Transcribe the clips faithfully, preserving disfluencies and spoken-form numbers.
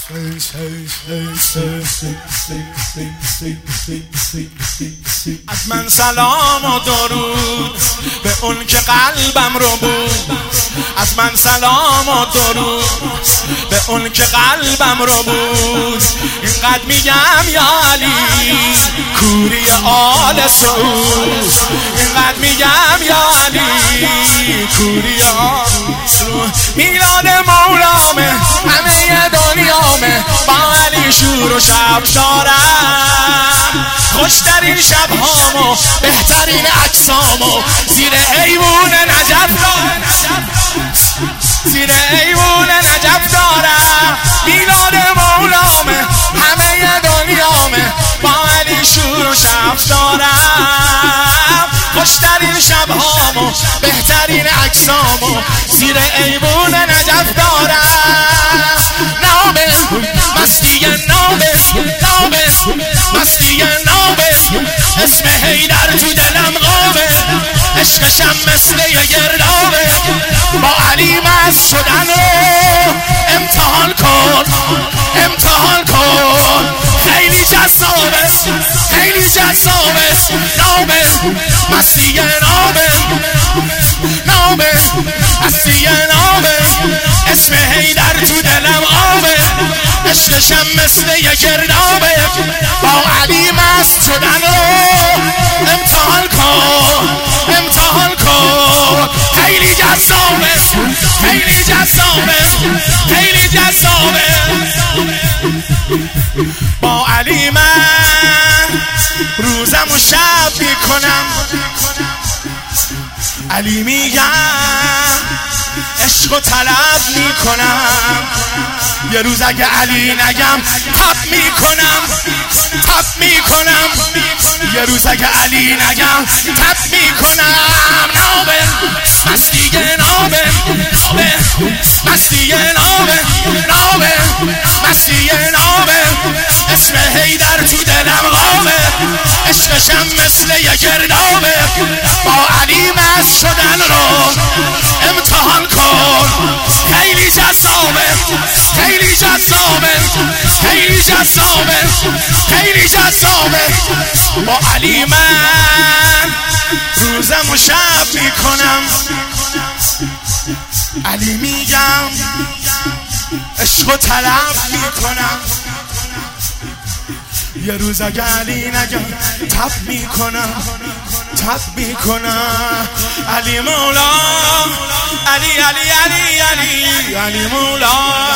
از من سلام و درود به اون که قلبم رو بود. از من سلام و درود به اون که قلبم رو بود. اینقدر میگم یا علی کوری آل سعود. اینقدر میگم یا علی کوری آل سعود. میلاد مولامه همه دنیامه، با علی شور و شب دارم. خوشترین شب هامو بهترین عکسامو زیر ایوون نجف دارم. زیر ایوون نجف دارم. میلاد مولامه همه دنیامه، با علی شور و شب دارم. خوشترین شب هامو بهترین عکسامو زیر ایوون نجف دارم. نامه مستی نامه نامه مستی نامه اسم حیدر تو دلم قامه. عشقشم مثل یه گردابه. با علی مست شدن رو امتحان کن امتحان کن. خیلی جذابه خیلی جذابه. نامه مستی نامه نامه مستی نامه اسم حیدر تو دلم آمه. عشقشم مثل یه گردابه. با علی مست شدن رو امتحان کن امتحان کن. خیلی جذابه خیلی جذابه خیلی جذابه. با علی من روزم و شب میکنم. علی میگم عشق و طلب میکنم. یه روز اگه علی نگم تب میکنم تب میکنم. یه روز اگه علی نگم تب میکنم. نامه مستی نامه نامه مستی نامه نامه مستی نامه اسم حیدر تو دلم قامه. عشقشم مثل یه گردابه. با علی مست شدن رو امتحان کن. خیلی جذابه خیلی جذابه خیلی جذابه خیلی جذابه. با علی من روزم و شب میکنم. علی میگم عشق و طلب میکنم. یه روز اگه علی نگم تب میکنم تب میکنم. علی مولا علی علی علی علی علی مولا.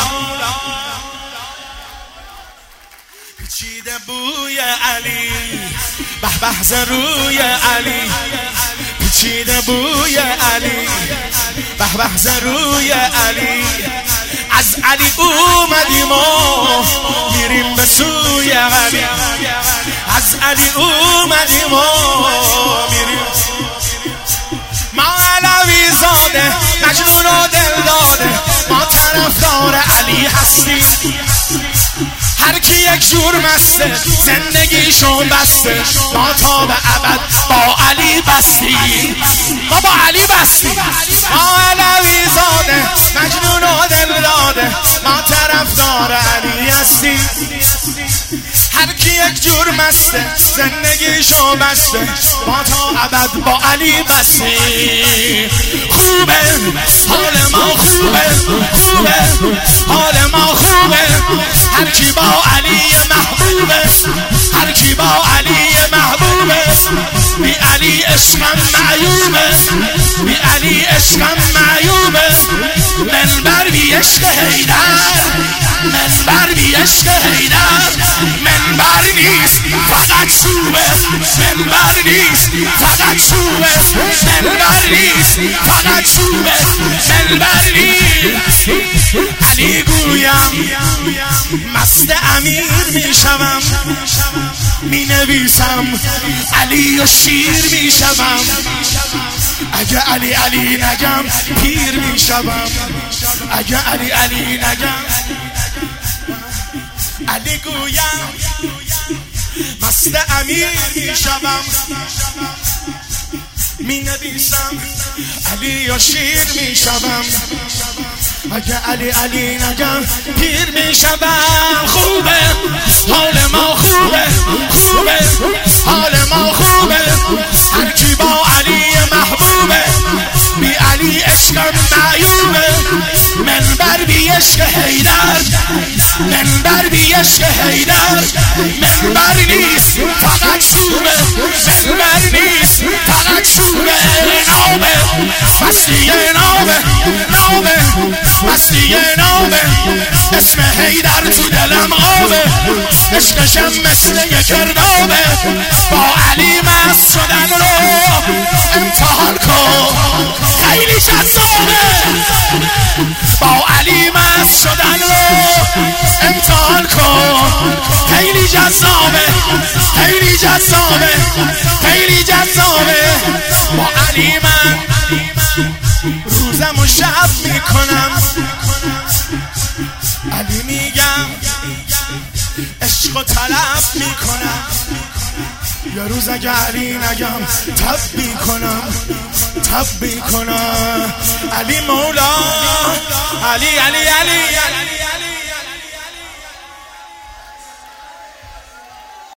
پیچیده بوی علی به به ز روی علی. پیچیده بوی علی به به ز روی علی. از علی اومدیم و میریم به سوی علی. از علی اومدیم و میریم. ما علوی زاده مجنون و دل داده، ما طرفدار علی هستیم. هر کی یک جور مسته زندگیشون بسته. ما تا به ابد با علی بستیم. ما با علی بستیم. ما علوی زاده مجنون و دل داده، ما طرفدار علی هستیم. هر کی یک جور مسته زندگیشو بسته، ما تا ابد با علی بستیم. خوبه حال ما خوبه خوبه حال ما خوبه. هر کی با علی محبوبه هر کی با علی محبوبه. بی علی عشقم معیوبه بی علی عشقم معیوبه. منبر بی عشق حیدر منبر بی عشق حیدر. منبر نیست فقط چوبه منبر نیست فقط چوبه منبر نیست فقط چوبه منبر نیست. علی گویم مست امیر میشوم، می نویسم علی و شیر میشوم. اگه علی علی نگم پیر میشوم. اگه علی علی نگم علی گویم مست امیر میشوم. می نویسم علی و شیر میشوم. اگه علی علی نگم پیر میشوم. عشق حیدر، منبر بی عشق حیدر، منبر نیست فقط شوره، منبر نیست فقط شوره، نامه مستی نامه، نامه مستی نامه، اسم حیدر تو دلم آبه، عشقشم مثل یک کردابه، با علی مست شدن رو امتحان کن خیلی جذابه، با علی مست شدن رو امتحان کن خیلی جذابه، خیلی جذابه، خیلی جذابه، با علی من روزم و شب میکنم، علی میگم عشق و طلب میکنم، یا روز اگه علی نگم تب میکنم، تب میکنم، علی مولا، علی علی علی